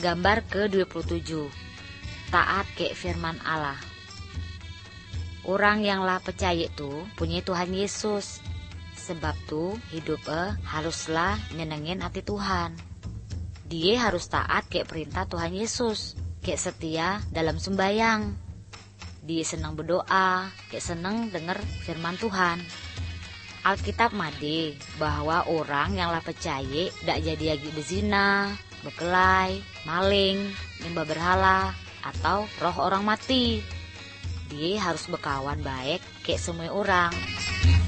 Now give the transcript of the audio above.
Gambar ke-27. Taat ke firman Allah. Orang yang lah percaya tuh punya Tuhan Yesus. Sebab tuh hidup haruslah nyenengin hati Tuhan. Dia harus taat ke perintah Tuhan Yesus, ke setia dalam sembayang. Dia senang berdoa, ke senang denger firman Tuhan. Alkitab made bahwa orang yang lah percaya dak jadi lagi berzina, berkelahi, maling, nyembah berhala, atau roh orang mati. Dia harus berkawan baik kayak semua orang.